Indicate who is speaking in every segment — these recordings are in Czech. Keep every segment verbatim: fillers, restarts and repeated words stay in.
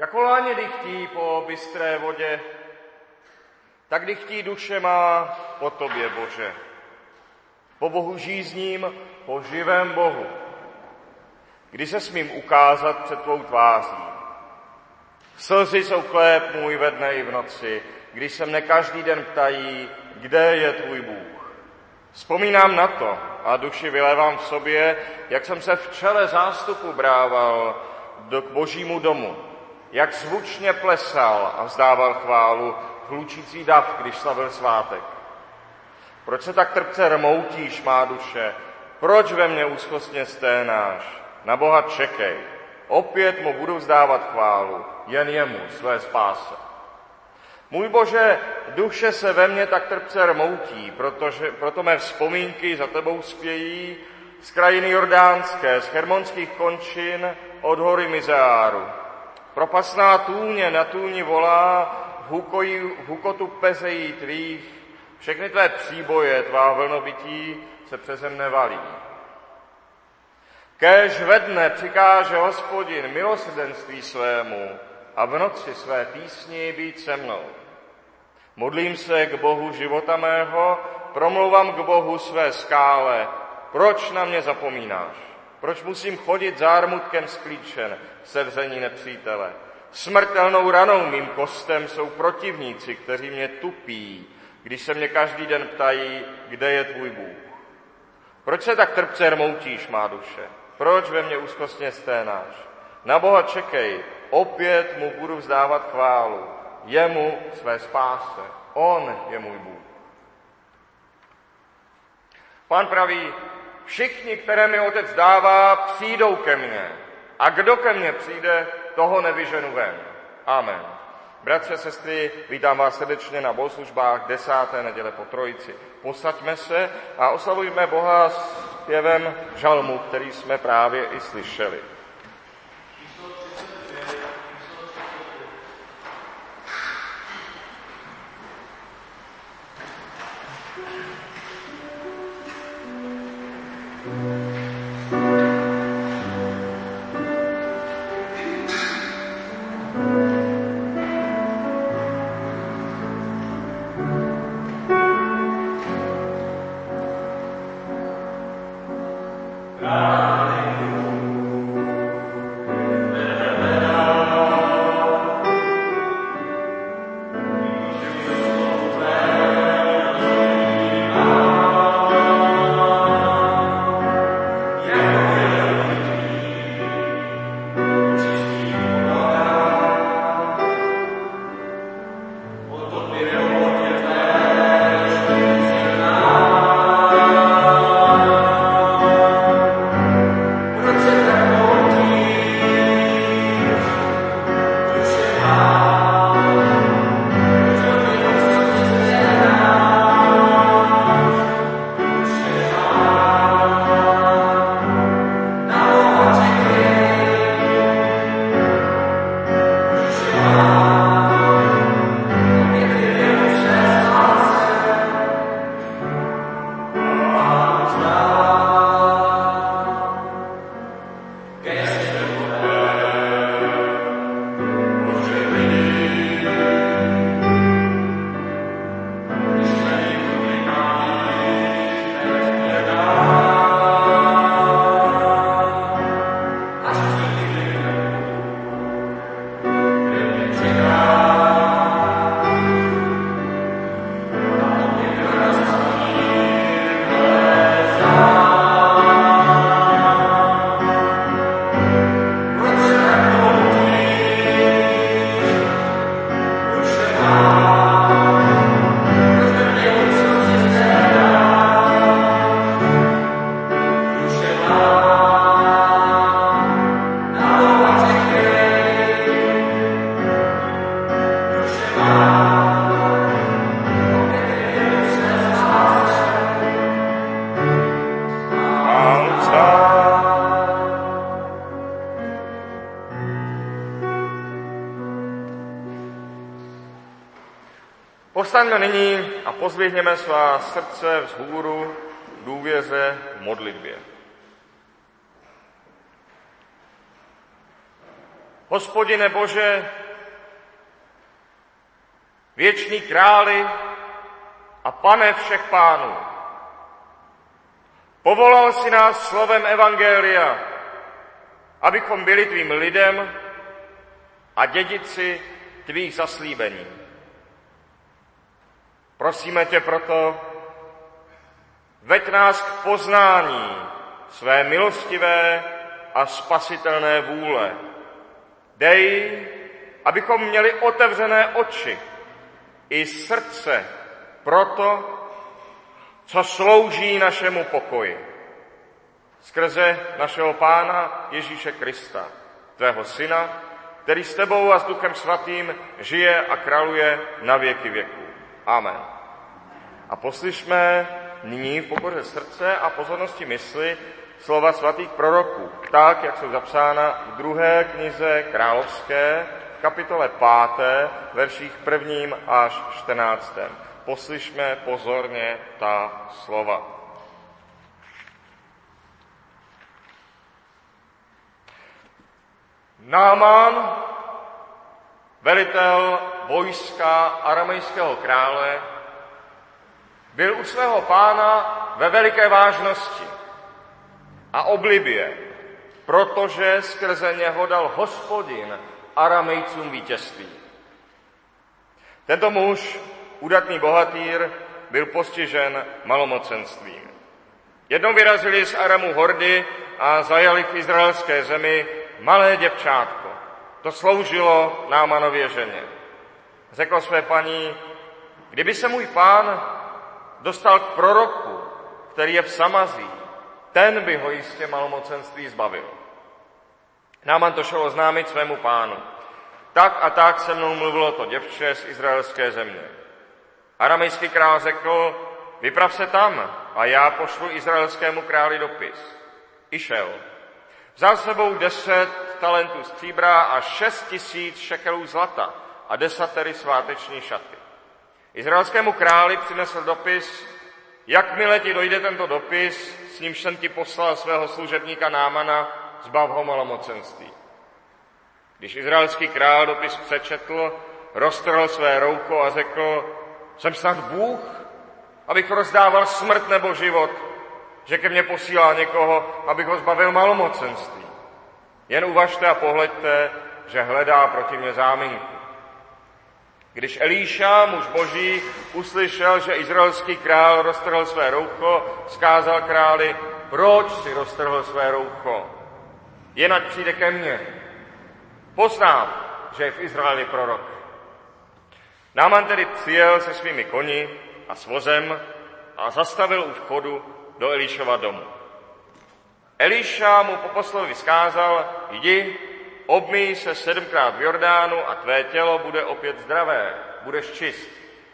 Speaker 1: Jako láně dychtí po bystré vodě, tak dychtí duše má po tobě, Bože. Po Bohu žízním, po živém Bohu. Kdy se smím ukázat před tvou tváří. Slzy jsou chléb můj ve dne i v noci, když se mne každý den ptají, kde je tvůj Bůh. Vzpomínám na to a duši vylévám v sobě, jak jsem se v čele zástupu brával do k božímu domu, jak zvučně plesal a vzdával chválu hlučící dav, když slavil svátek. Proč se tak trpce rmoutíš, má duše? Proč ve mně úzkostně sténáš? Na Boha čekej. Opět mu budu vzdávat chválu, jen jemu, své spáse. Můj Bože, duše se ve mně tak trpce rmoutí, protože, proto mé vzpomínky za tebou spějí z krajiny jordánské, z hermonských končin, od hory Mizeáru. Propasná tůně na tůni volá, v, hukoji, v hukotu pezejí tvých, všechny tvé příboje, tvá vlnobytí se přeze mne valí. Kéž ve dne přikáže Hospodin milosrdenství svému a v noci své písni být se mnou. Modlím se k Bohu života mého, promlouvám k Bohu své skále. Proč na mě zapomínáš? Proč musím chodit zármutkem sklíčen v sevření nepřítele? Smrtelnou ranou mým kostem jsou protivníci, kteří mě tupí, když se mě každý den ptají, kde je tvůj Bůh. Proč se tak trpce rmoutíš, má duše? Proč ve mně úzkostně sténáš? Na Boha čekej, opět mu budu vzdávat chválu, jemu své spáse. On je můj Bůh. Pán praví, všichni, které mi otec dává, přijdou ke mně. A kdo ke mně přijde, toho nevyženu ven. Amen. Bratře, sestry, vítám vás srdečně na bohoslužbách desáté neděle po Trojici. Posaďme se a oslavujme Boha zpěvem žalmu, který jsme právě i slyšeli. Povstaňme nyní a pozvihněme svá srdce vzhůru v důvěře v modlitbě. Hospodine Bože, věčný králi a Pane všech pánů, povolal si nás slovem evangelia, abychom byli tvým lidem a dědici tvých zaslíbení. Prosíme tě proto, veď nás k poznání své milostivé a spasitelné vůle. Dej, abychom měli otevřené oči i srdce pro to, co slouží našemu pokoji. Skrze našeho Pána Ježíše Krista, tvého Syna, který s tebou a s Duchem Svatým žije a králuje na věky věků. Amen. A poslyšme nyní v pokoře srdce a pozornosti mysli slova svatých proroků, tak, jak jsou zapsána v druhé knize Královské, v kapitole páté, verších prvním až čtrnáctém. Poslyšme pozorně ta slova. Náman, velitel vojska aramejského krále, byl u svého pána ve veliké vážnosti a oblibě, protože skrze něho dal Hospodin Aramejcům vítězství. Tento muž, udatný bohatýr, byl postižen malomocenstvím. Jednou vyrazili z Aramu hordy a zajali v izraelské zemi malé děvčátko. To sloužilo Námanově ženě. Řekl své paní, kdyby se můj pán dostal k proroku, který je v Samazí, ten by ho jistě malomocenství zbavil. Náman to šel oznámit svému pánu. Tak a tak se mnou mluvilo to děvče z izraelské země. Aramejský král řekl, vyprav se tam a já pošlu izraelskému králi dopis. I šel. Vzal sebou deset talentů stříbra a šest tisíc šekelů zlata a desatery sváteční šaty. Izraelskému králi přinesl dopis, jakmile ti dojde tento dopis, s nímž jsem ti poslal svého služebníka Námana, zbav ho malomocenství. Když izraelský král dopis přečetl, roztrhl své roucho a řekl, jsem snad Bůh, abych rozdával smrt nebo život, že ke mně posílá někoho, abych ho zbavil malomocenství. Jen uvažte a pohleďte, že hledá proti mě záminku. Když Elíša, muž boží, uslyšel, že izraelský král roztrhl své roucho, vzkázal králi, proč si roztrhl své roucho? Jen ať přijde ke mně. Poznám, že je v Izraeli prorok. Náman tedy přijel se svými koni a s vozem a zastavil u vchodu do Elíšova domu. Elíša mu po poslovi vzkázal, jdi, obmyj se sedmkrát v Jordánu a tvé tělo bude opět zdravé, budeš čist.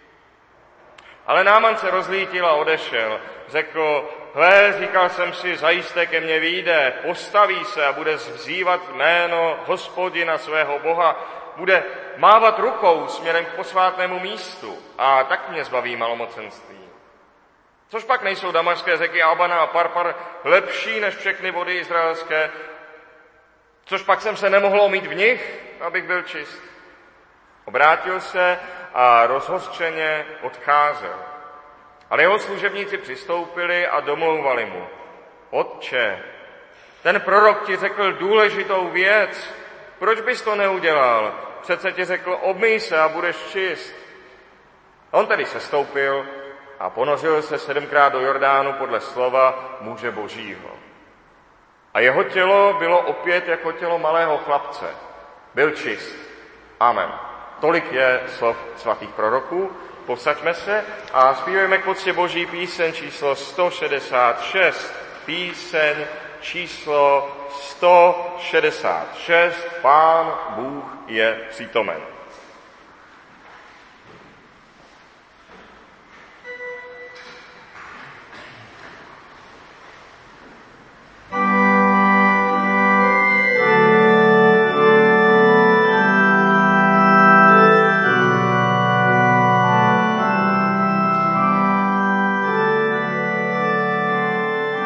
Speaker 1: Ale Náman se rozlítil a odešel. Řekl, hle, říkal jsem si, zajisté ke mně vyjde, postaví se a bude vzývat jméno Hospodina svého Boha, bude mávat rukou směrem k posvátnému místu a tak mě zbaví malomocenství. Což pak nejsou damašské řeky Abana a Parpar lepší než všechny vody izraelské? Což pak jsem se nemohl omýt v nich, abych byl čist? Obrátil se a rozhořčeně odcházel. Ale jeho služebníci přistoupili a domlouvali mu. Otče, ten prorok ti řekl důležitou věc. Proč bys to neudělal? Přece ti řekl, obmyj se a budeš čist. On tedy sestoupil a ponořil se sedmkrát do Jordánu podle slova muže božího. A jeho tělo bylo opět jako tělo malého chlapce. Byl čist. Amen. Tolik je slov svatých proroků. Posaďme se a zpívejme k poctě Boží píseň číslo sto šedesát šest. Píseň číslo sto šedesát šest. Pán Bůh je přítomen.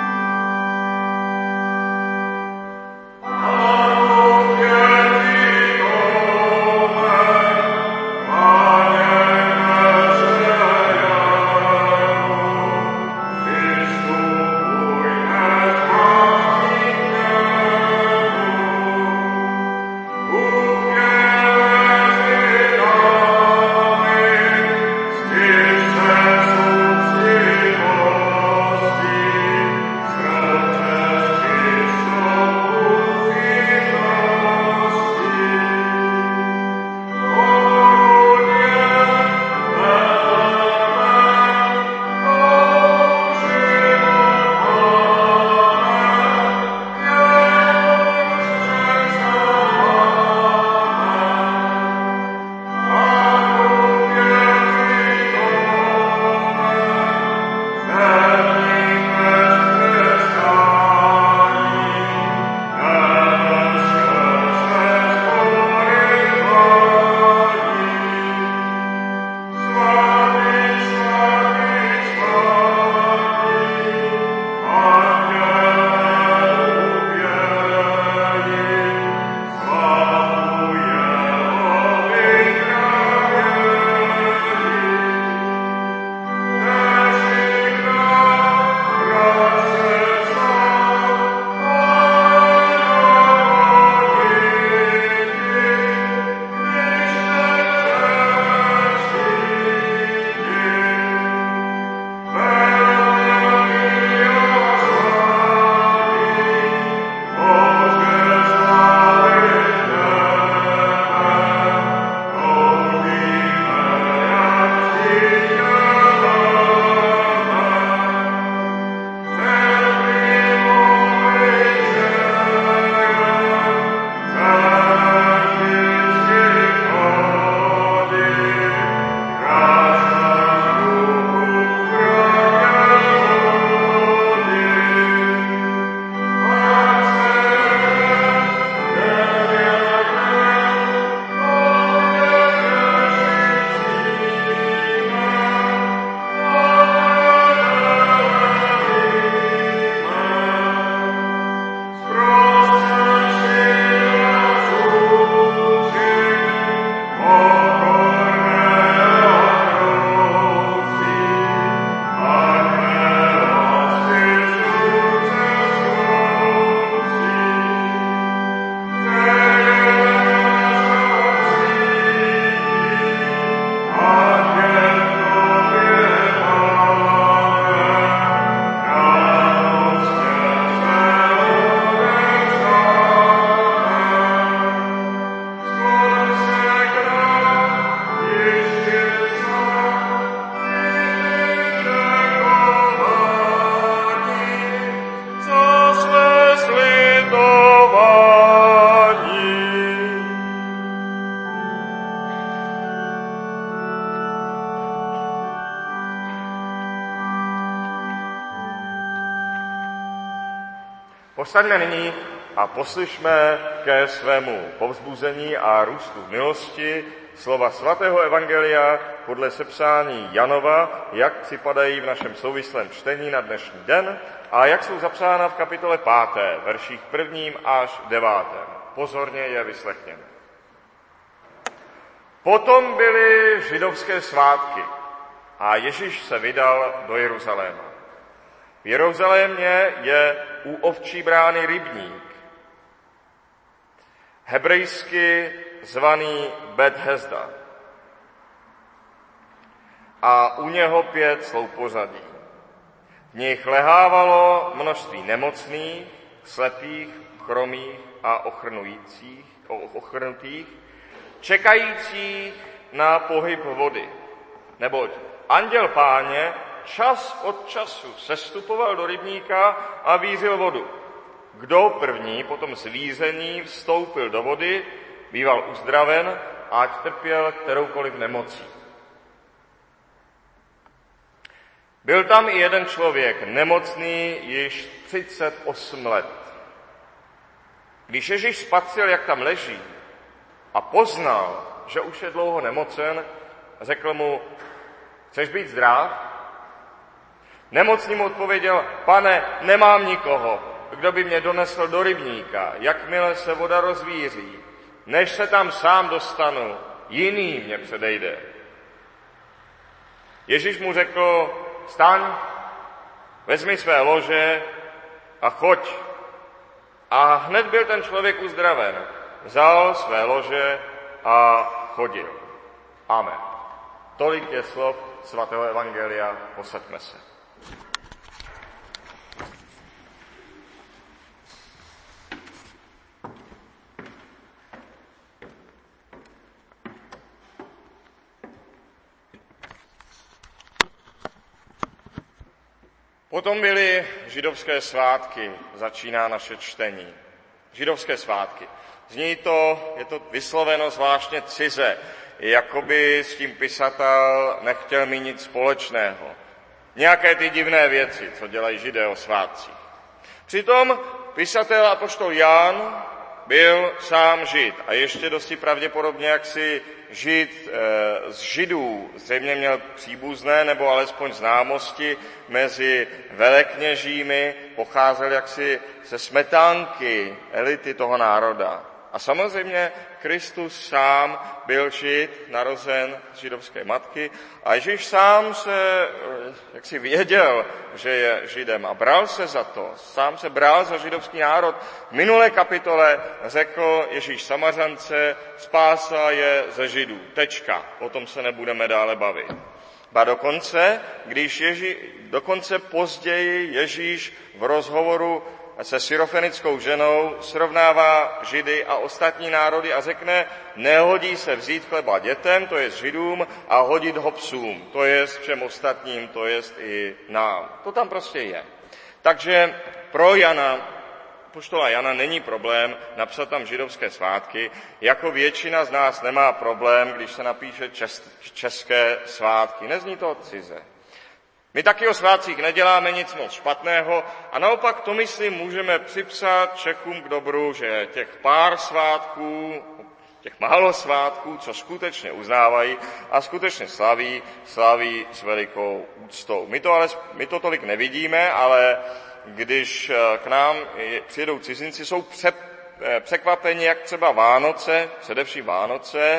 Speaker 2: Amen.
Speaker 1: Postaňme nyní a poslyšme ke svému povzbuzení a růstu v milosti slova svatého evangelia podle sepsání Janova, jak připadají v našem souvislém čtení na dnešní den a jak jsou zapsána v kapitole páté, verších prvním až devátém. Pozorně je vyslechněme. Potom byly židovské svátky a Ježíš se vydal do Jeruzaléma. V Jeruzalémě je u ovčí brány rybník, hebrejsky zvaný Bethesda, a u něho pět sloupořadí. V nich lehávalo množství nemocných, slepých, chromých a ochrnujících, ochrnutých, čekajících na pohyb vody. Neboť anděl Páně čas od času sestupoval do rybníka a vířil vodu. Kdo první po tom zvíření vstoupil do vody, býval uzdraven, ať trpěl kteroukoliv nemocí. Byl tam i jeden člověk, nemocný již třicet osm let. Když Ježíš spatřil, jak tam leží, a poznal, že už je dlouho nemocen, řekl mu: chceš být zdrav? Nemocný mu odpověděl: pane, nemám nikoho, kdo by mě donesl do rybníka, jakmile se voda rozvíří. Než se tam sám dostanu, jiný mě předejde. Ježíš mu řekl: vstaň, vezmi své lože a choď. A hned byl ten člověk uzdraven. Vzal své lože a chodil. Amen. Tolik je slov svatého evangelia, posaďme se. Potom byly židovské svátky, začíná naše čtení. Židovské svátky. Zní to, je to vysloveno zvláštně cize, jakoby s tím pisatel nechtěl mít nic společného. Nějaké ty divné věci, co dělají Židé o svátcích. Přitom pisatel apoštol Jan byl sám Žid a ještě dosti pravděpodobně jaksi Žid e, z Židů. Zřejmě měl příbuzné nebo alespoň známosti mezi velekněžími, pocházel jaksi ze smetánky elity toho národa. A samozřejmě Kristus sám byl Žid, narozen z židovské matky, a Ježíš sám se jaksi věděl, že je Židem a bral se za to, sám se bral za židovský národ. V minulé kapitole řekl Ježíš Samařance: spása je ze Židů. Tečka. O tom se nebudeme dále bavit. Ba dokonce, když Ježí, dokonce později Ježíš v rozhovoru se syrofenickou ženou srovnává Židy a ostatní národy a řekne: nehodí se vzít chleba dětem, to je Židům, a hodit ho psům, to je všem ostatním, to je i nám. To tam prostě je. Takže pro Jana, apoštola Jana, není problém napsat tam židovské svátky, jako většina z nás nemá problém, když se napíše čes, české svátky. Nezní to cize. My taky o svátcích neděláme nic moc špatného a naopak to, myslím, můžeme připsat Čechům k dobru, že těch pár svátků, těch málo svátků, co skutečně uznávají a skutečně slaví, slaví s velikou úctou. My to, ale, my to tolik nevidíme, ale když k nám přijedou cizinci, jsou pře, překvapeni, jak třeba Vánoce, především Vánoce,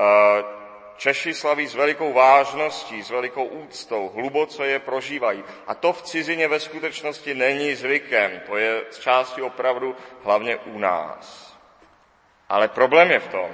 Speaker 1: Češi slaví s velikou vážností, s velikou úctou, hluboce je prožívají. A to v cizině ve skutečnosti není zvykem, to je z části opravdu hlavně u nás. Ale problém je v tom,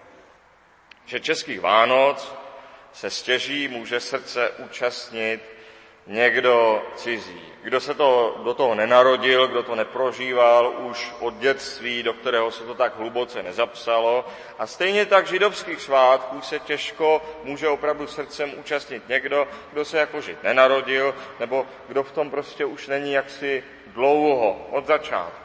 Speaker 1: že českých Vánoc se stěží může srdce účastnit někdo cizí, kdo se to, do toho nenarodil, kdo to neprožíval už od dětství, do kterého se to tak hluboce nezapsalo. A stejně tak židovských svátků se těžko může opravdu srdcem účastnit někdo, kdo se jako Žid nenarodil, nebo kdo v tom prostě už není jaksi dlouho, od začátku.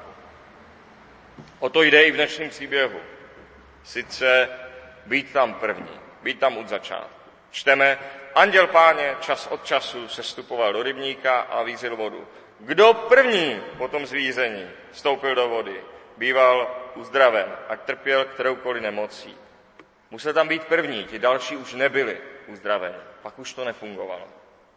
Speaker 1: O to jde i v dnešním příběhu. Sice být tam první, být tam od začátku. Čteme: anděl Páně čas od času sestupoval do rybníka a vířil vodu. Kdo první po tom zvíření vstoupil do vody, býval uzdraven, ať trpěl kteroukoliv nemocí. Musel tam být první, ti další už nebyli uzdraveni, pak už to nefungovalo.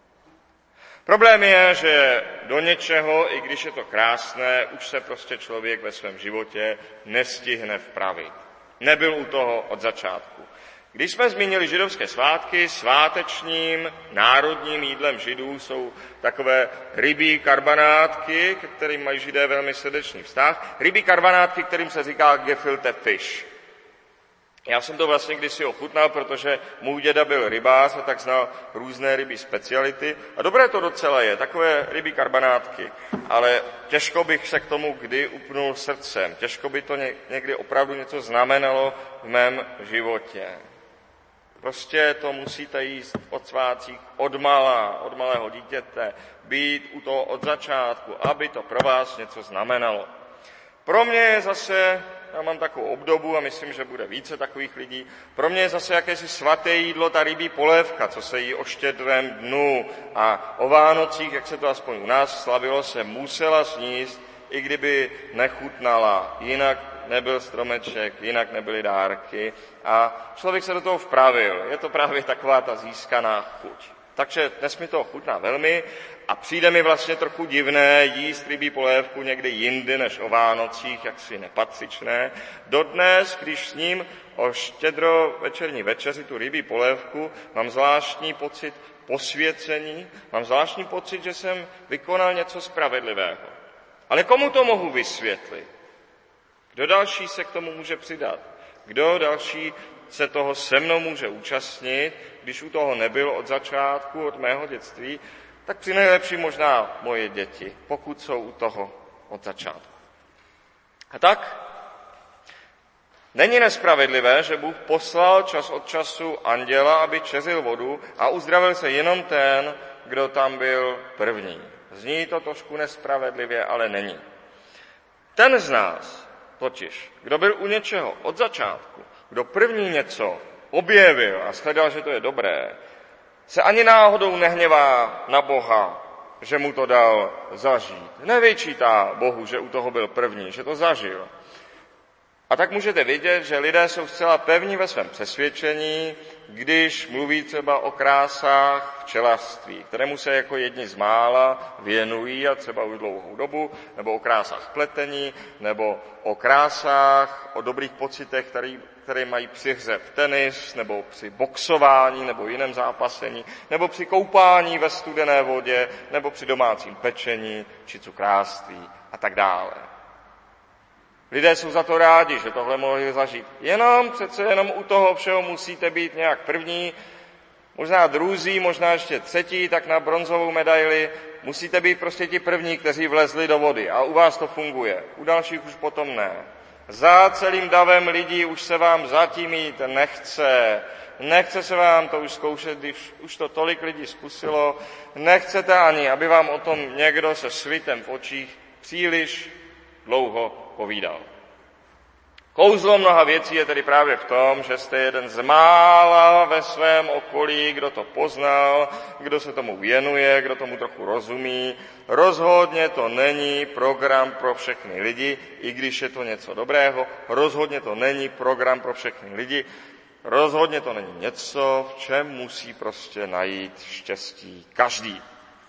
Speaker 1: Problém je, že do něčeho, i když je to krásné, už se prostě člověk ve svém životě nestihne vpravit. Nebyl u toho od začátku. Když jsme zmínili židovské svátky, svátečním národním jídlem židů jsou takové rybí karbanátky, ke kterým mají židé velmi srdečný vztah. Rybí karbanátky, kterým se říká gefilte fish. Já jsem to vlastně kdysi ochutnal, protože můj děda byl rybář a tak znal různé rybí speciality. A dobré to docela je, takové rybí karbanátky, ale těžko bych se k tomu kdy upnul srdcem. Těžko by to někdy opravdu něco znamenalo v mém životě. Prostě to musíte jíst od svátcích od mala, od malého dítěte, být u toho od začátku, aby to pro vás něco znamenalo. Pro mě je zase, já mám takovou obdobu a myslím, že bude více takových lidí, pro mě je zase jakési svaté jídlo, ta rybí polévka, co se jí o štědrém dnu a o Vánocích, jak se to aspoň u nás slavilo, se musela sníst, i kdyby nechutnala, jinak nebyl stromeček, jinak nebyly dárky a člověk se do toho vpravil. Je to právě taková ta získaná chuť. Takže dnes mi to chutná velmi a přijde mi vlastně trochu divné jíst rybí polévku někdy jindy než o Vánocích, jaksi nepatřičné. Dodnes, když s ním o štědro večerní večeři tu rybí polévku, mám zvláštní pocit posvěcení, mám zvláštní pocit, že jsem vykonal něco spravedlivého. Ale komu to mohu vysvětlit? Kdo další se k tomu může přidat? Kdo další se toho se mnou může účastnit, když u toho nebyl od začátku, od mého dětství, tak při nejlepší možná moje děti, pokud jsou u toho od začátku. A tak není nespravedlivé, že Bůh poslal čas od času anděla, aby čezil vodu a uzdravil se jenom ten, kdo tam byl první. Zní to trošku nespravedlivě, ale není. Ten z nás, totiž, kdo byl u něčeho od začátku, kdo první něco objevil a shledal, že to je dobré, se ani náhodou nehněvá na Boha, že mu to dal zažít. Nevyčítá Bohu, že u toho byl první, že to zažil. A tak můžete vidět, že lidé jsou zcela pevní ve svém přesvědčení, když mluví třeba o krásách včelařství, kterému se jako jedni z mála věnují a třeba už dlouhou dobu, nebo o krásách pletení, nebo o krásách, o dobrých pocitech, které, které mají při hře v tenis, nebo při boxování, nebo jiném zápasení, nebo při koupání ve studené vodě, nebo při domácím pečení, či cukrářství a tak dále. Lidé jsou za to rádi, že tohle mohli zažít. Jenom přece jenom u toho všeho musíte být nějak první, možná druzí, možná ještě třetí, tak na bronzovou medaili musíte být prostě ti první, kteří vlezli do vody. A u vás to funguje, u dalších už potom ne. Za celým davem lidí už se vám zatím jít nechce. Nechce se vám to už zkoušet, když už to tolik lidí zkusilo. Nechcete ani, aby vám o tom někdo se svitem v očích příliš dlouho povídal. Kouzlo mnoha věcí je tedy právě v tom, že jste jeden z mála ve svém okolí, kdo to poznal, kdo se tomu věnuje, kdo tomu trochu rozumí. Rozhodně to není program pro všechny lidi, i když je to něco dobrého. Rozhodně to není program pro všechny lidi. Rozhodně to není něco, v čem musí prostě najít štěstí každý.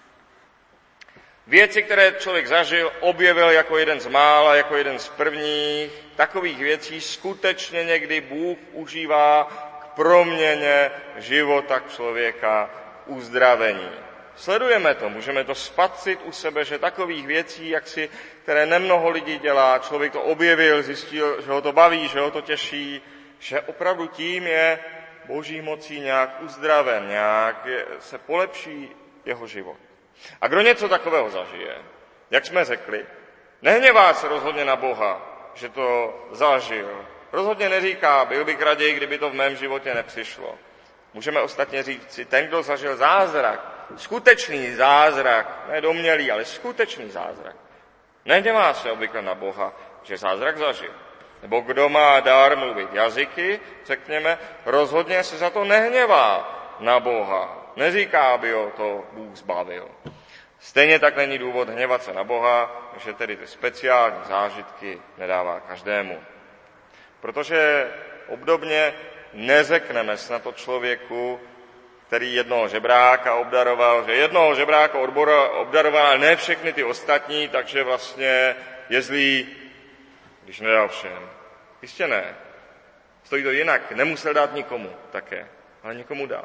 Speaker 1: Věci, které člověk zažil, objevil jako jeden z mála, jako jeden z prvních, takových věcí skutečně někdy Bůh užívá k proměně života člověka, uzdravení. Sledujeme to, můžeme to spatřit u sebe, že takových věcí, jaksi, které nemnoho lidí dělá, člověk to objevil, zjistil, že ho to baví, že ho to těší, že opravdu tím je Boží mocí nějak uzdraven, nějak se polepší jeho život. A kdo něco takového zažije, jak jsme řekli, nehněvá se rozhodně na Boha, že to zažil. Rozhodně neříká, byl bych raději, kdyby to v mém životě nepřišlo. Můžeme ostatně říct si, ten, kdo zažil zázrak, skutečný zázrak, ne domnělý, ale skutečný zázrak, nehněvá se obvykle na Boha, že zázrak zažil. Nebo kdo má dar mluvit jazyky, řekněme, rozhodně se za to nehněvá na Boha. Neříká, aby ho to Bůh zbavil. Stejně tak není důvod hněvat se na Boha, že tedy ty speciální zážitky nedává každému. Protože obdobně neřekneme snad o člověku, který jednoho žebráka obdaroval, že jednoho žebráka obdaroval, ale ne všechny ty ostatní, takže vlastně je zlý, když nedal všem. Jistě ne. Stojí to jinak. Nemusel dát nikomu také, ale někomu dal.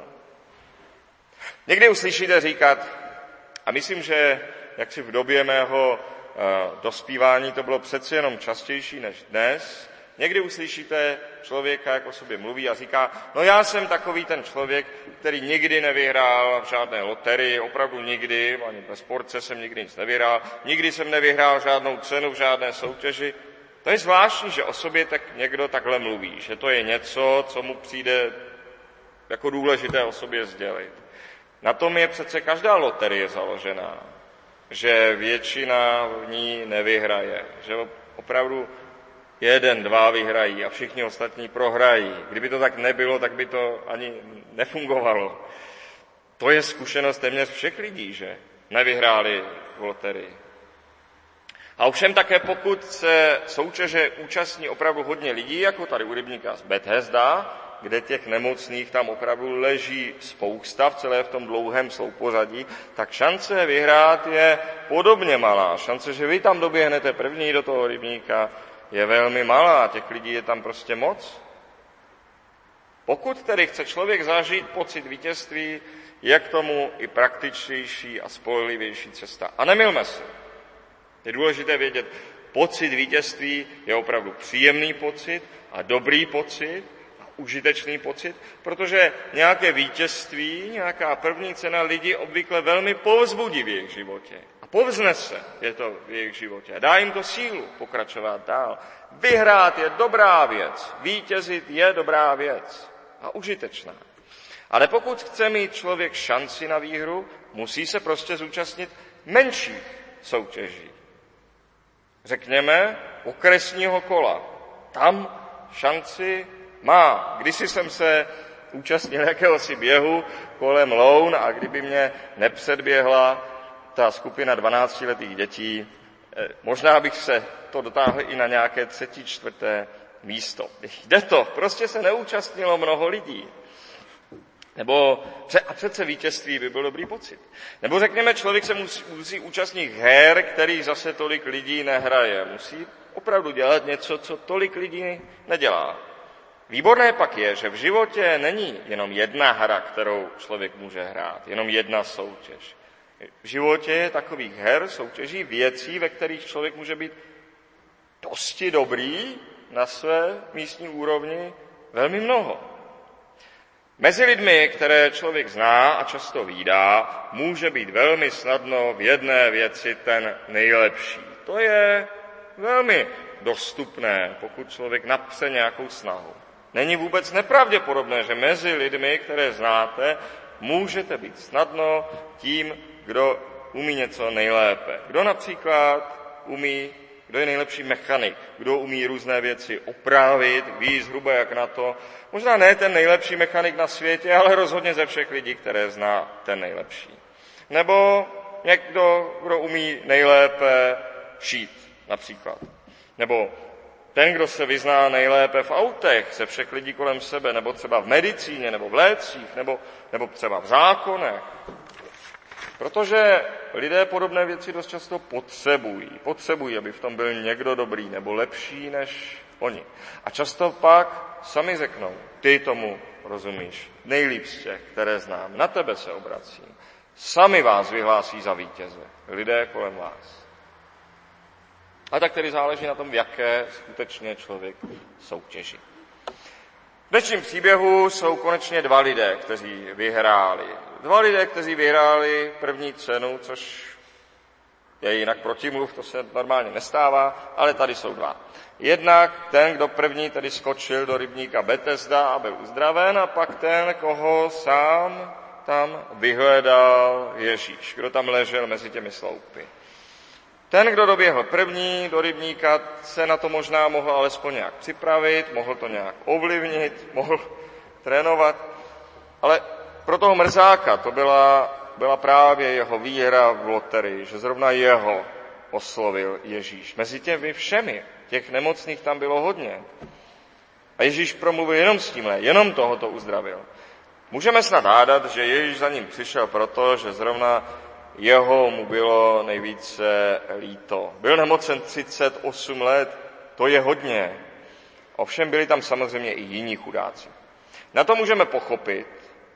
Speaker 1: Někdy uslyšíte říkat, a myslím, že jaksi v době mého uh, dospívání to bylo přeci jenom častější než dnes, někdy uslyšíte člověka, jak o sobě mluví a říká, no já jsem takový ten člověk, který nikdy nevyhrál v žádné loterii, opravdu nikdy, ani ve sportce jsem nikdy nic nevyhrál, nikdy jsem nevyhrál žádnou cenu v žádné soutěži. To je zvláštní, že o sobě tak někdo takhle mluví, že to je něco, co mu přijde jako důležité o sobě sdělit. Na tom je přece každá loterie založená, že většina v ní nevyhraje, že opravdu jeden, dva vyhrají a všichni ostatní prohrají. Kdyby to tak nebylo, tak by to ani nefungovalo. To je zkušenost téměř všech lidí, že nevyhráli v loterii. A ovšem také pokud se soutěže účastní opravdu hodně lidí, jako tady u rybníka z Bethesda, kde těch nemocných tam opravdu leží spousta v celé v tom dlouhém soupořadí, tak šance vyhrát je podobně malá. Šance, že vy tam doběhnete první do toho rybníka, je velmi malá. Těch lidí je tam prostě moc. Pokud tedy chce člověk zažít pocit vítězství, je k tomu i praktičtější a spolehlivější cesta. A nemylme se. Je důležité vědět, pocit vítězství je opravdu příjemný pocit a dobrý pocit a užitečný pocit, protože nějaké vítězství, nějaká první cena lidi obvykle velmi povzbudí v jejich životě. A povznese je to v jejich životě. Dá jim to sílu pokračovat dál. Vyhrát je dobrá věc, vítězit je dobrá věc a užitečná. Ale pokud chce mít člověk šanci na výhru, musí se prostě zúčastnit menších soutěží. Řekněme, okresního kola. Tam šanci má. Kdysi jsem se účastnil jakéhosi běhu kolem Loun a kdyby mě nepředběhla ta skupina dvanáctiletých dětí, možná bych se to dotáhl i na nějaké třetí, čtvrté místo. Jde to, prostě se neúčastnilo mnoho lidí. Nebo a přece vítězství by byl dobrý pocit. Nebo řekněme, člověk se musí, musí účastnit her, který zase tolik lidí nehraje. Musí opravdu dělat něco, co tolik lidí nedělá. Výborné pak je, že v životě není jenom jedna hra, kterou člověk může hrát, jenom jedna soutěž. V životě je takových her, soutěží, věcí, ve kterých člověk může být dosti dobrý na své místní úrovni, velmi mnoho. Mezi lidmi, které člověk zná a často vídá, může být velmi snadno v jedné věci ten nejlepší. To je velmi dostupné, pokud člověk napře nějakou snahu. Není vůbec nepravděpodobné, že mezi lidmi, které znáte, můžete být snadno tím, kdo umí něco nejlépe. Kdo například umí, kdo je nejlepší mechanik, kdo umí různé věci opravit, ví zhruba jak na to. Možná ne ten nejlepší mechanik na světě, ale rozhodně ze všech lidí, které zná, ten nejlepší. Nebo někdo, kdo umí nejlépe šít například. Nebo ten, kdo se vyzná nejlépe v autech ze všech lidí kolem sebe, nebo třeba v medicíně, nebo v lécích, nebo, nebo třeba v zákonech. Protože lidé podobné věci dost často potřebují. Potřebují, aby v tom byl někdo dobrý nebo lepší než oni. A často pak sami řeknou, ty tomu rozumíš, nejlíp z těch, které znám, na tebe se obracím. Sami vás vyhlásí za vítěze, lidé kolem vás. A tak tedy záleží na tom, v jaké skutečně člověk soutěží. V dnešním příběhu jsou konečně dva lidé, kteří vyhráli. Dva lidé, kteří vyhráli první cenu, což je jinak protimluv, to se normálně nestává, ale tady jsou dva. Jednak ten, kdo první tedy skočil do rybníka Bethesda a byl uzdraven, a pak ten, koho sám tam vyhledal Ježíš, kdo tam ležel mezi těmi sloupy. Ten, kdo doběhl první do rybníka, se na to možná mohl alespoň nějak připravit, mohl to nějak ovlivnit, mohl trénovat, ale pro toho mrzáka to byla byla právě jeho výhra v loterii, že zrovna jeho oslovil Ježíš. Mezi těmi všemi, těch nemocných tam bylo hodně. A Ježíš promluvil jenom s tímhle, jenom tohoto uzdravil. Můžeme snad hádat, že Ježíš za ním přišel proto, že zrovna jeho mu bylo nejvíce líto. Byl nemocen třicet osm let, to je hodně. Ovšem byli tam samozřejmě i jiní chudáci. Na to můžeme pochopit,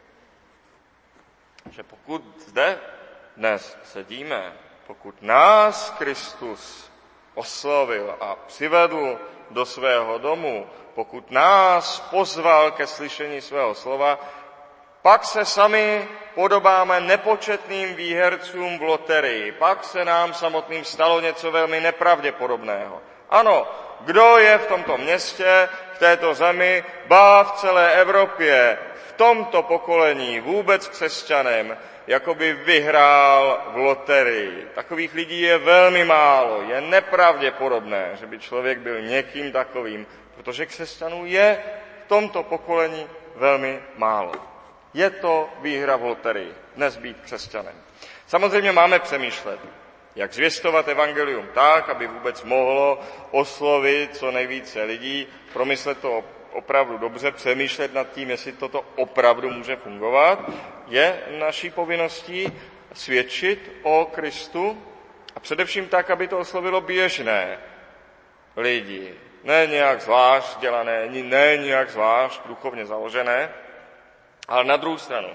Speaker 1: že pokud zde dnes sedíme, pokud nás Kristus oslovil a přivedl do svého domu, pokud nás pozval ke slyšení svého slova, pak se sami podobáme nepočetným výhercům v loterii. Pak se nám samotným stalo něco velmi nepravděpodobného. Ano, kdo je v tomto městě, v této zemi, ba v celé Evropě, v tomto pokolení vůbec křesťanem, jakoby vyhrál v loterii. Takových lidí je velmi málo. Je nepravděpodobné, že by člověk byl někým takovým, protože křesťanů je v tomto pokolení velmi málo. Je to výhra v loterii, dnes být křesťanem. Samozřejmě máme přemýšlet, jak zvěstovat evangelium tak, aby vůbec mohlo oslovit co nejvíce lidí, promyslet to opravdu dobře, přemýšlet nad tím, jestli toto opravdu může fungovat, je naší povinností svědčit o Kristu a především tak, aby to oslovilo běžné lidi. Ne nějak zvlášť dělané, ne nějak zvlášť duchovně založené, ale na druhou stranu.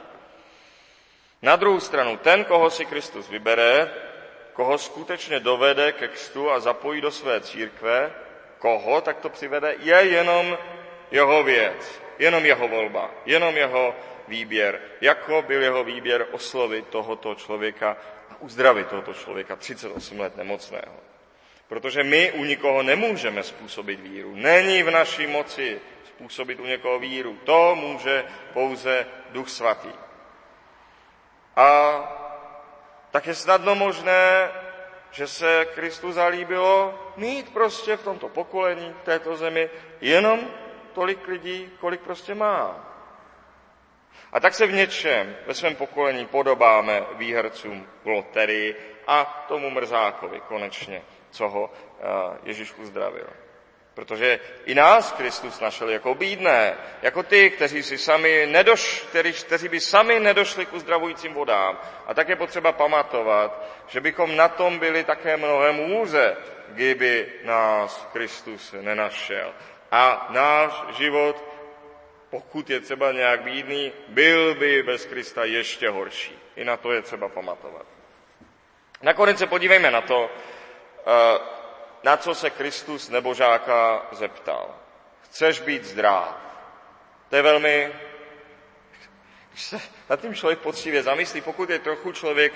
Speaker 1: Na druhou stranu, ten, koho si Kristus vybere, koho skutečně dovede ke křtu a zapojí do své církve, koho tak to přivede, je jenom jeho věc, jenom jeho volba, jenom jeho výběr. Jako byl jeho výběr oslovit tohoto člověka a uzdravit tohoto člověka třicet osm let nemocného. Protože my u nikoho nemůžeme způsobit víru. Není v naší moci způsobit u někoho víru. To může pouze Duch Svatý. A tak je snadno možné, že se Kristu zalíbilo mít prostě v tomto pokolení, v této zemi, jenom tolik lidí, kolik prostě má. A tak se v něčem ve svém pokolení podobáme výhercům v loterii a tomu mrzákovi konečně, co ho Ježíš uzdravil. Protože i nás Kristus našel jako bídné, jako ty, kteří, si sami nedoš, kteří, kteří by sami nedošli k uzdravujícím vodám. A tak je potřeba pamatovat, že bychom na tom byli také mnohem hůře, kdyby nás Kristus nenašel. A náš život, pokud je třeba nějak bídný, byl by bez Krista ještě horší. I na to je třeba pamatovat. Nakonec se podívejme na to, na co se Kristus nebožáka zeptal. Chceš být zdrav? To je velmi... Když se nad tím člověk poctivě zamyslí, pokud je trochu člověk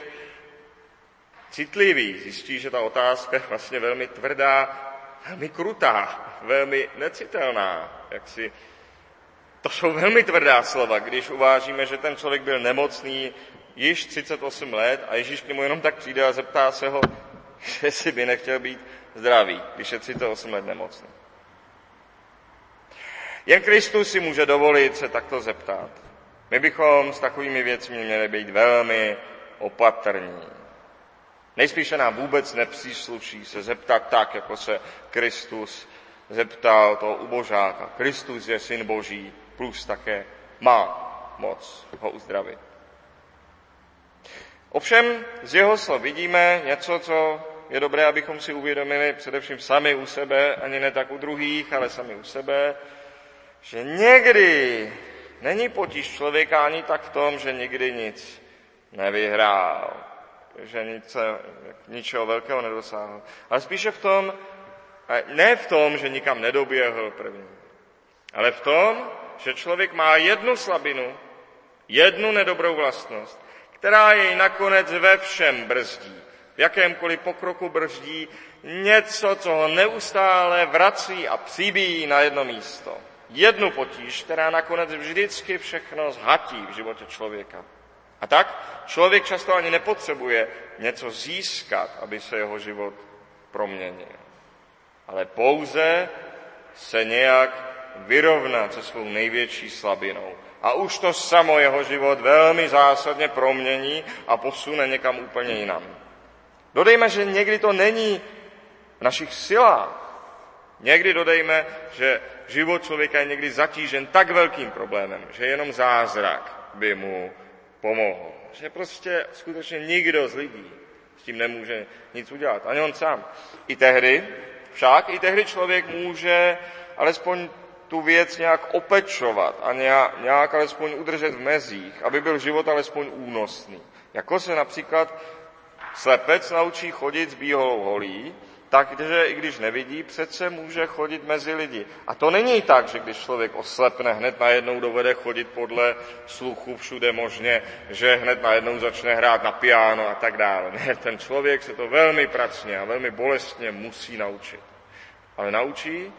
Speaker 1: citlivý, zjistí, že ta otázka je vlastně velmi tvrdá, velmi krutá, velmi necitelná. Jak si... To jsou velmi tvrdá slova, když uvážíme, že ten člověk byl nemocný již třicet osm let a Ježíš k němu jenom tak přijde a zeptá se ho, jestli by nechtěl být zdravý, když je třicet osm let nemocný. Jen Kristus si může dovolit se takto zeptat. My bychom s takovými věcmi měli být velmi opatrní. Nejspíše nám vůbec nepřísluší se zeptat tak, jako se Kristus zeptal toho ubožáka. Kristus je syn Boží, plus také má moc ho uzdravit. Ovšem z jeho slov vidíme něco, co je dobré, abychom si uvědomili především sami u sebe, ani ne tak u druhých, ale sami u sebe, že někdy není potíž člověka ani tak v tom, že nikdy nic nevyhrál, že nic, ničeho velkého nedosáhl, ale spíše v tom, ne v tom, že nikam nedoběhl první, ale v tom, že člověk má jednu slabinu, jednu nedobrou vlastnost, která jej nakonec ve všem brzdí. V jakémkoliv pokroku brzdí něco, co ho neustále vrací a přibíjí na jedno místo. Jednu potíž, která nakonec vždycky všechno zhatí v životě člověka. A tak člověk často ani nepotřebuje něco získat, aby se jeho život proměnil. Ale pouze se nějak vyrovnat se svou největší slabinou. A už to samo jeho život velmi zásadně promění a posune někam úplně jinam. Dodejme, že někdy to není v našich silách. Někdy dodejme, že život člověka je někdy zatížen tak velkým problémem, že jenom zázrak by mu pomohl. Že prostě skutečně nikdo z lidí s tím nemůže nic udělat. Ani on sám. I tehdy, však i tehdy člověk může alespoň tu věc nějak opečovat a nějak, nějak alespoň udržet v mezích, aby byl život alespoň únosný. Jako se například slepec naučí chodit s bíholou holí, takže i když nevidí, přece může chodit mezi lidi. A to není tak, že když člověk oslepne, hned najednou dovede chodit podle sluchu všude možně, že hned najednou začne hrát na piano a tak dále. Ne, ten člověk se to velmi pracně a velmi bolestně musí naučit. Ale naučí,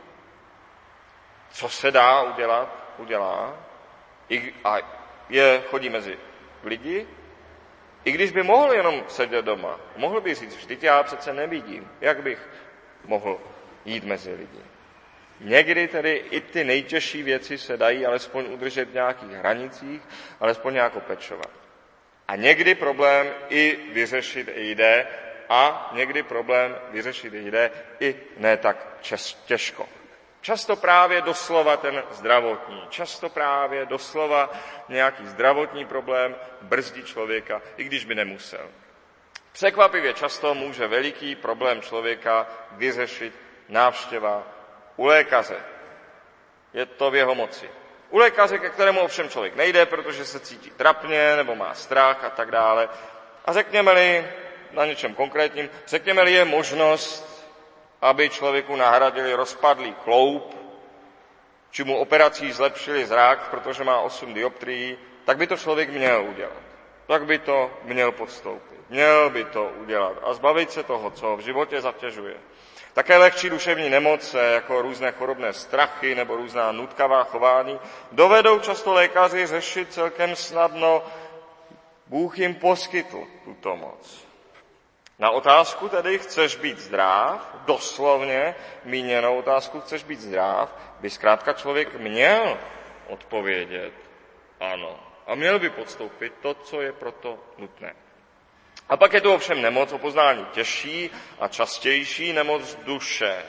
Speaker 1: co se dá udělat, udělá a je, chodí mezi lidi. I když by mohl jenom sedět doma, mohl by říct, vždyť já přece nevidím, jak bych mohl jít mezi lidi. Někdy tedy i ty nejtěžší věci se dají alespoň udržet v nějakých hranicích, alespoň nějak opečovat. A někdy problém i vyřešit jde a někdy problém vyřešit jde i ne tak těžko. Často právě doslova ten zdravotní, často právě doslova nějaký zdravotní problém brzdí člověka, i když by nemusel. Překvapivě často může veliký problém člověka vyřešit návštěva u lékaře. Je to v jeho moci. U lékaře, ke kterému ovšem člověk nejde, protože se cítí trapně nebo má strach a tak dále. A řekněme-li na něčem konkrétním, řekněme-li je možnost, aby člověku nahradili rozpadlý kloup, či mu operací zlepšili zrak, protože má osm dioptrií, tak by to člověk měl udělat. Tak by to měl podstoupit. Měl by to udělat a zbavit se toho, co v životě zatěžuje. Také lehčí duševní nemoce, jako různé chorobné strachy nebo různá nutkavá chování, dovedou často lékaři řešit celkem snadno. Bůh jim poskytl tuto moc. Na otázku tedy chceš být zdrav, doslovně míněnou otázku chceš být zdrav, by zkrátka člověk měl odpovědět ano. A měl by podstoupit to, co je proto nutné. A pak je tu ovšem nemoc o poznání těžší a častější, nemoc duše,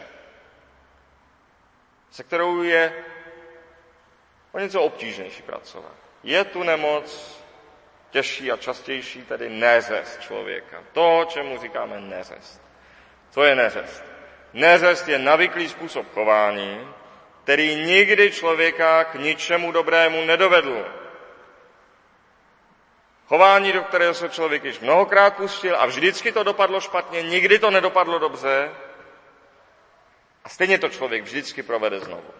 Speaker 1: se kterou je o něco obtížnější pracovat. Je tu nemoc těžší a častější, tedy neřest člověka. To, čemu říkáme neřest. Co je neřest? Neřest je navyklý způsob chování, který nikdy člověka k ničemu dobrému nedovedl. Chování, do kterého se člověk již mnohokrát pustil a vždycky to dopadlo špatně, nikdy to nedopadlo dobře a stejně to člověk vždycky provede znovu.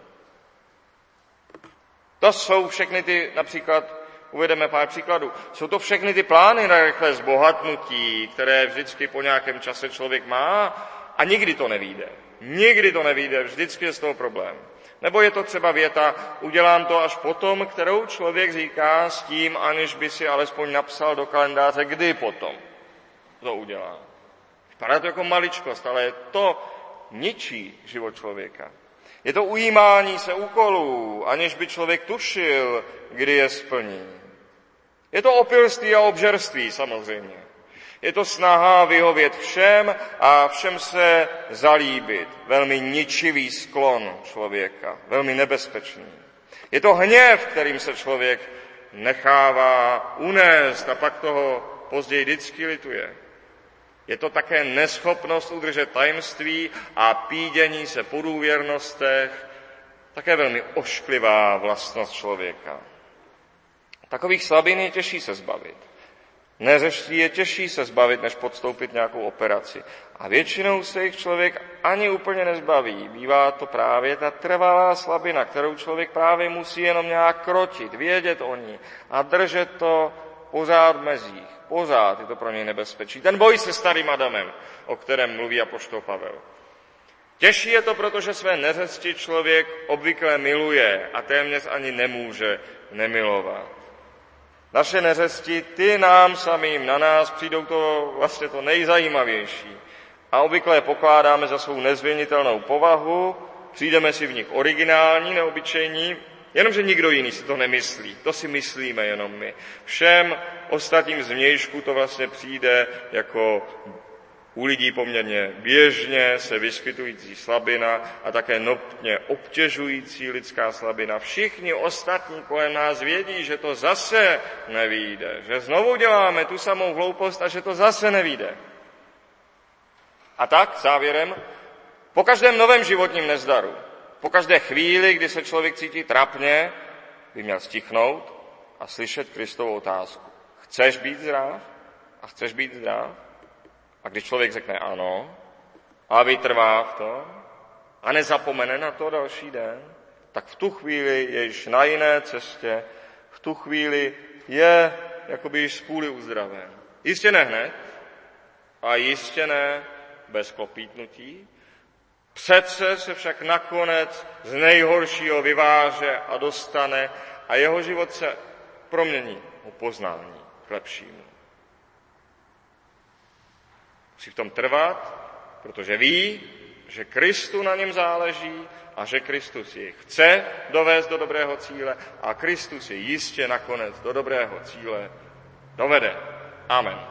Speaker 1: To jsou všechny ty, například, uvedeme pár příkladů, jsou to všechny ty plány na rychlé zbohatnutí, které vždycky po nějakém čase člověk má a nikdy to nevyjde. Nikdy to nevyjde, vždycky je z toho problém. Nebo je to třeba věta, udělám to až potom, kterou člověk říká s tím, aniž by si alespoň napsal do kalendáře, kdy potom to udělá. Vypadá to jako maličkost, ale to ničí život člověka. Je to ujímání se úkolů, aniž by člověk tušil, kdy je splní. Je to opilství a obžerství samozřejmě. Je to snaha vyhovět všem a všem se zalíbit. Velmi ničivý sklon člověka, velmi nebezpečný. Je to hněv, kterým se člověk nechává unést a pak toho později vždycky lituje. Je to také neschopnost udržet tajemství a pídění se po důvěrnostech, také velmi ošklivá vlastnost člověka. Takových slabin je těžší se zbavit. Neřeští je těžší se zbavit, než podstoupit nějakou operaci. A většinou se jich člověk ani úplně nezbaví. Bývá to právě ta trvalá slabina, kterou člověk právě musí jenom nějak krotit, vědět o ní a držet to pořád v mezích. Pořád je to pro něj nebezpečí. Ten boj se starým Adamem, o kterém mluví apoštol Pavel. Těžší je to, protože své neřesti člověk obvykle miluje a téměř ani nemůže nemilovat. Naše neřesti, ty nám samým, na nás přijdou to vlastně to nejzajímavější. A obvykle pokládáme za svou nezměnitelnou povahu přijdeme si v nich originální, neobyčejní, jenomže nikdo jiný si to nemyslí. To si myslíme jenom my. Všem ostatním zvnějšku to vlastně přijde jako u lidí poměrně běžně se vyskytující slabina a také notně obtěžující lidská slabina. Všichni ostatní kolem nás vědí, že to zase nevyjde, že znovu děláme tu samou hloupost a že to zase nevyjde. A tak závěrem, po každém novém životním nezdaru, po každé chvíli, kdy se člověk cítí trapně, by měl stichnout a slyšet Kristovu otázku. Chceš být zdrav? A chceš být zdrav? A když člověk řekne ano a vytrvá v tom a nezapomene na to další den, tak v tu chvíli je již na jiné cestě, v tu chvíli je jakoby již z půly uzdraven. Jistě ne hned a jistě ne bez klopítnutí, přece se však nakonec z nejhoršího vyváže a dostane a jeho život se promění o poznání k lepšímu. Musí v tom trvat, protože ví, že Kristu na něm záleží a že Kristus ji chce dovést do dobrého cíle a Kristus ji jistě nakonec do dobrého cíle dovede. Amen.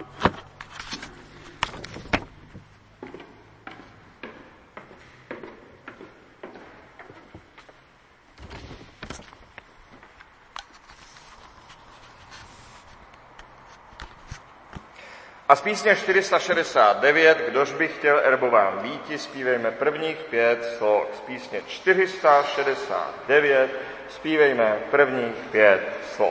Speaker 1: A z písně čtyři sta šedesát devět, kdož by chtěl erbován býti, zpívejme prvních pět slov. Z písně čtyři sta šedesát devět zpívejme prvních pět slov.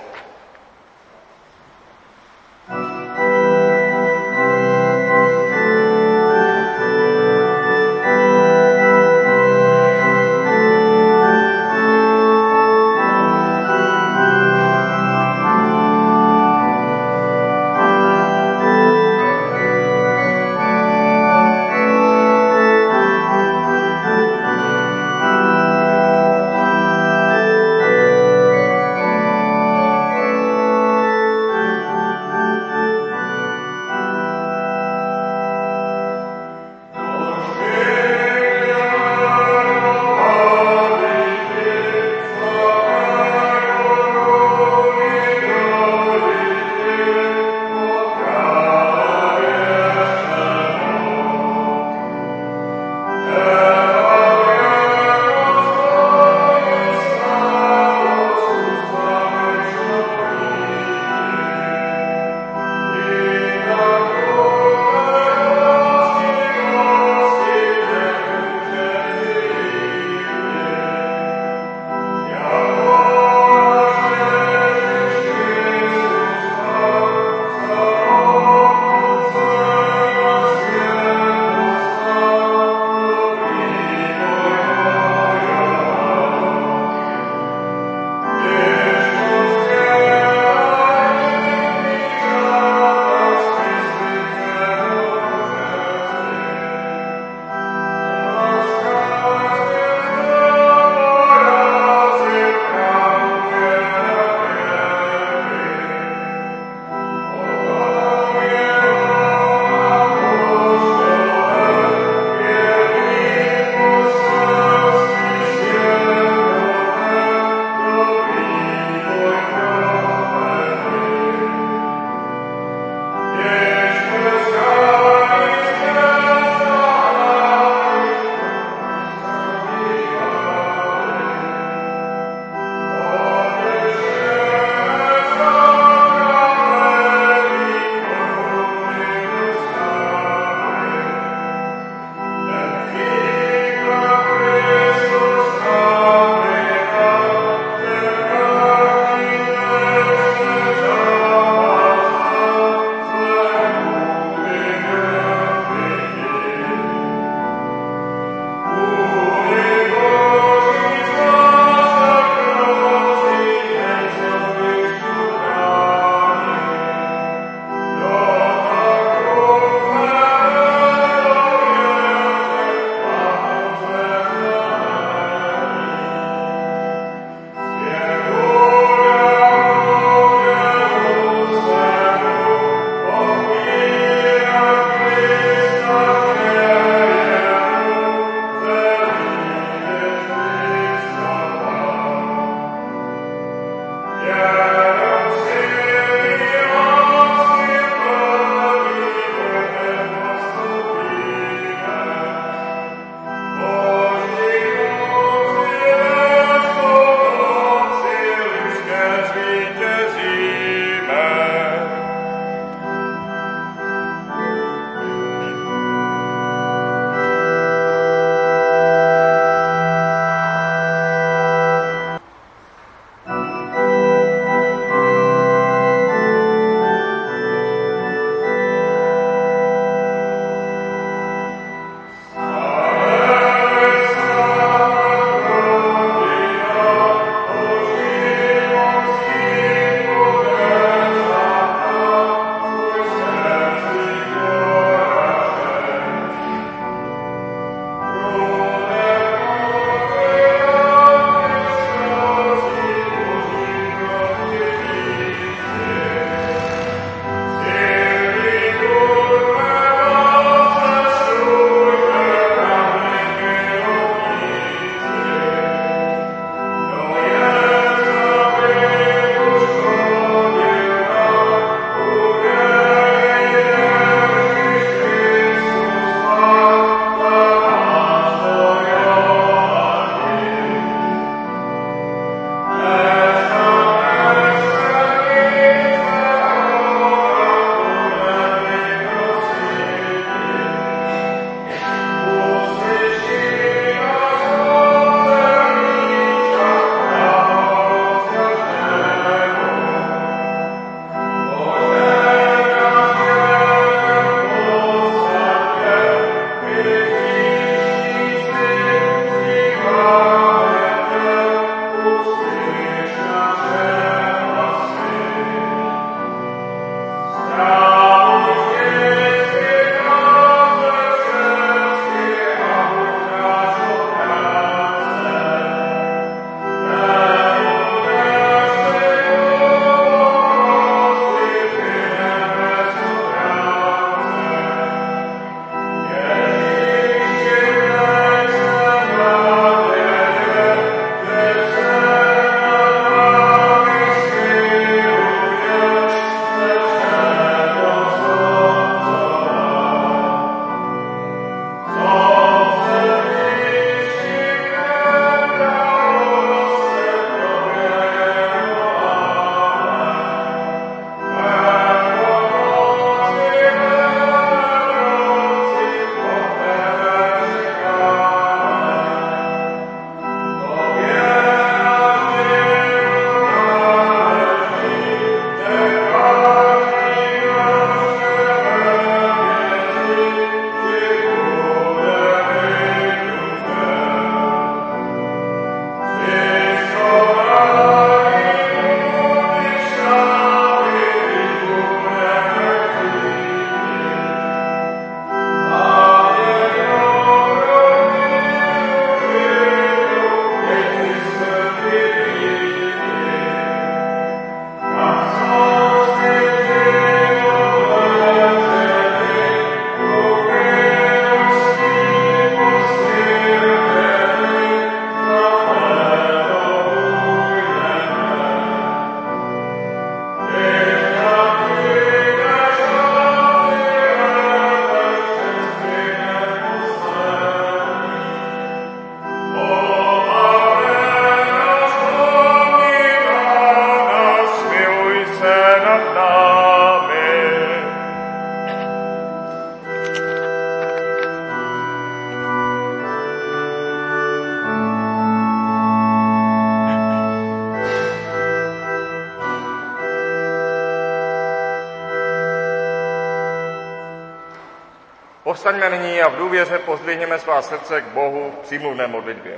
Speaker 1: Povstaňme nyní a v důvěře pozdvihněme svá srdce k Bohu v přímluvné modlitbě.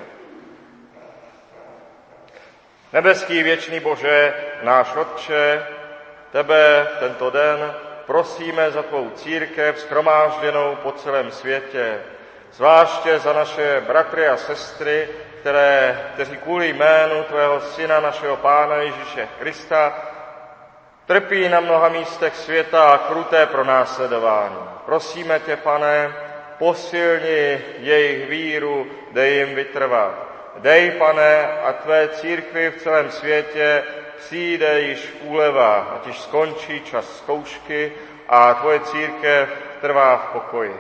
Speaker 1: Nebeský věčný Bože, náš Otče, tebe tento den prosíme za tvou církev shromážděnou po celém světě, zvláště za naše bratry a sestry, které, kteří kvůli jménu tvého syna, našeho Pána Ježíše Krista, trpí na mnoha místech světa a kruté pronásledování. Prosíme tě, Pane, posilni jejich víru, dej jim vytrvat. Dej, Pane, a tvé církvi v celém světě přijde již úleva, ať již skončí čas zkoušky a tvoje církev trvá v pokoji.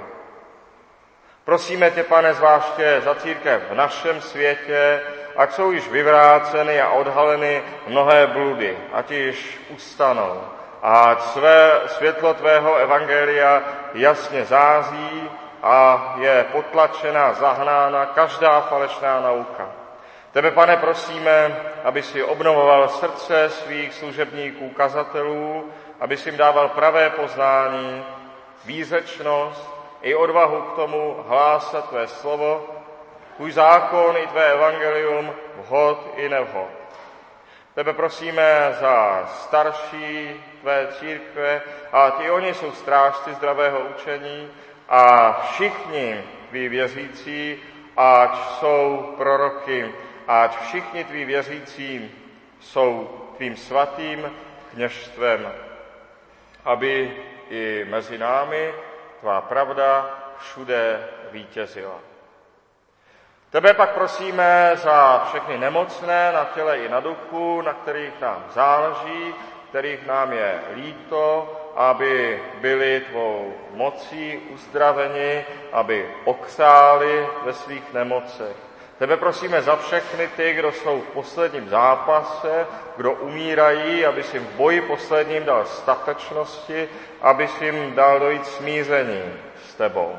Speaker 1: Prosíme tě, Pane, zvláště za církev v našem světě, ať jsou již vyvráceny a odhaleny mnohé bludy, ať již ustanou. A ať své světlo tvého evangelia jasně září a je potlačena, zahnána každá falešná nauka. Tebe, Pane, prosíme, aby si obnovoval srdce svých služebníků, kazatelů, aby si jim dával pravé poznání, výřečnost i odvahu k tomu hlásat tvé slovo, tvůj zákon i tvé evangelium, vhod i nevhod. Tebe prosíme za starší tvé církve, a ti oni jsou strážci zdravého učení a všichni tví věřící, ať jsou proroky, ať všichni tví věřící jsou tvým svatým kněžstvem, aby i mezi námi tvá pravda všude vítězila. Tebe pak prosíme za všechny nemocné na těle i na duchu, na kterých nám záleží, kterých nám je líto, aby byli tvou mocí uzdraveni, aby okřáli ve svých nemocech. Tebe prosíme za všechny ty, kdo jsou v posledním zápase, kdo umírají, aby si v boji posledním dal statečnosti, aby si jim dal dojít smíření s tebou.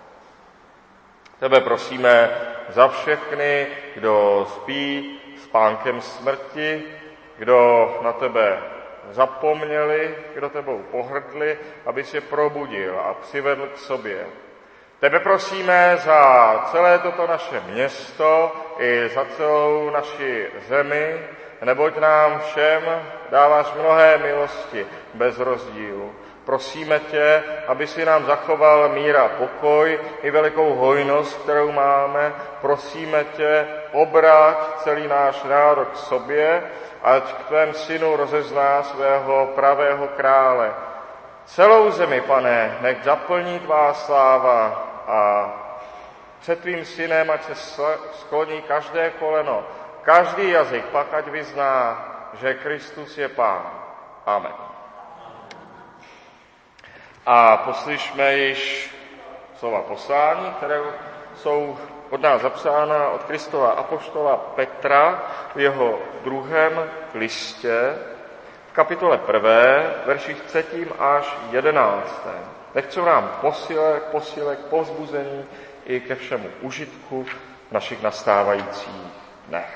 Speaker 1: Tebe prosíme za všechny, kdo spí spánkem smrti, kdo na tebe zapomněli, kdo tebou pohrdli, aby si je probudil a přivedl k sobě. Tebe prosíme za celé toto naše město i za celou naši zemi, neboť nám všem dáváš mnohé milosti bez rozdílu. Prosíme tě, aby si nám zachoval mír a pokoj i velikou hojnost, kterou máme. Prosíme tě, obrať celý náš národ k sobě, ať k tvém synu rozezná svého pravého krále. Celou zemi, Pane, nech zaplní tvá sláva a před tvým synem, ať se skloní každé koleno, každý jazyk, pak ať vyzná, že Kristus je Pán. Amen. A poslyšme již slova poslání, které jsou od nás zapsána od Kristova apoštola Petra v jeho druhém listě, v kapitole prvé, verších třetím až jedenáctém. Nechcou nám posílek, posílek, povzbuzení i ke všemu užitku v našich nastávajících dnech.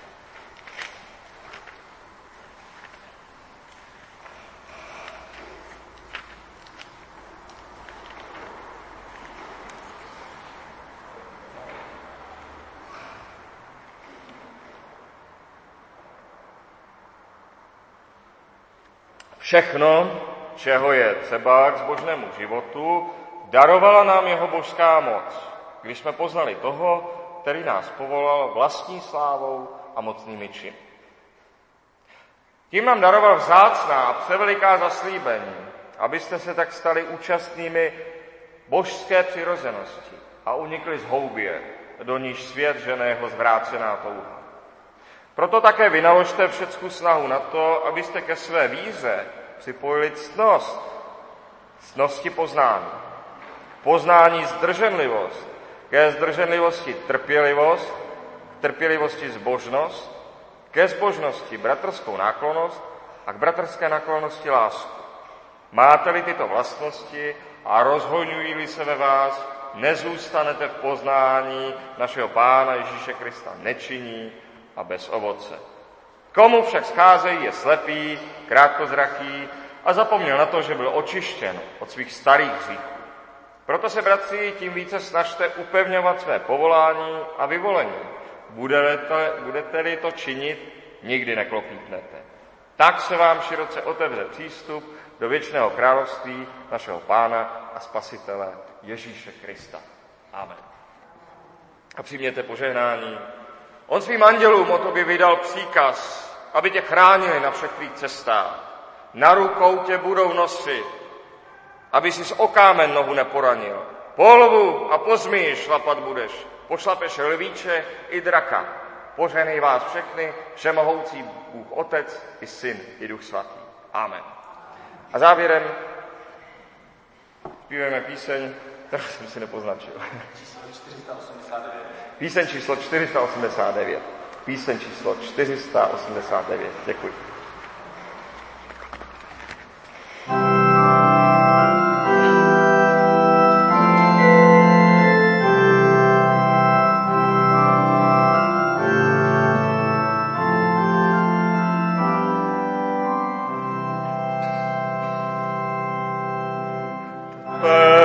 Speaker 1: Všechno, čeho je třeba k zbožnému životu, darovala nám jeho božská moc, když jsme poznali toho, který nás povolal vlastní slávou a mocnými činy. Tím nám daroval vzácná a převeliká zaslíbení, abyste se tak stali účastnými božské přirozenosti a unikli z houbě, do níž svět žene jeho zvrácená touha. Proto také vynaložte všecku snahu na to, abyste ke své víře připojili ctnost, ctnosti poznání. Poznání zdrženlivost, ke zdrženlivosti trpělivost, k trpělivosti zbožnost, ke zbožnosti bratrskou náklonnost a k bratrské náklonnosti lásku. Máte-li tyto vlastnosti a rozhojňují-li se ve vás, nezůstanete v poznání našeho Pána Ježíše Krista nečiní a bez ovoce. Komu však scházejí, je slepý, krátkozraký a zapomněl na to, že byl očištěn od svých starých hříchů. Proto se, bratři, tím více snažte upevňovat své povolání a vyvolení. Budete, budete-li to činit, nikdy neklopítnete. Tak se vám široce otevře přístup do věčného království našeho Pána a Spasitele Ježíše Krista. Amen. A přijměte požehnání. On svým andělům o tobě vydal příkaz, aby tě chránili na všech tvých cestách. Na rukou tě budou nosit, aby si s okámen nohu neporanil. Po lvu a po zmiji šlapat budeš. Pošlapeš lvíče i draka. Požehnej vás všechny, všemohoucí Bůh Otec i Syn i Duch Svatý. Amen. A závěrem zpíváme píseň, kterou jsem si nepoznačil. Píseň číslo čtyři sta osmdesát devět. Píseň číslo čtyři sta osmdesát devět. Děkuji. Amen.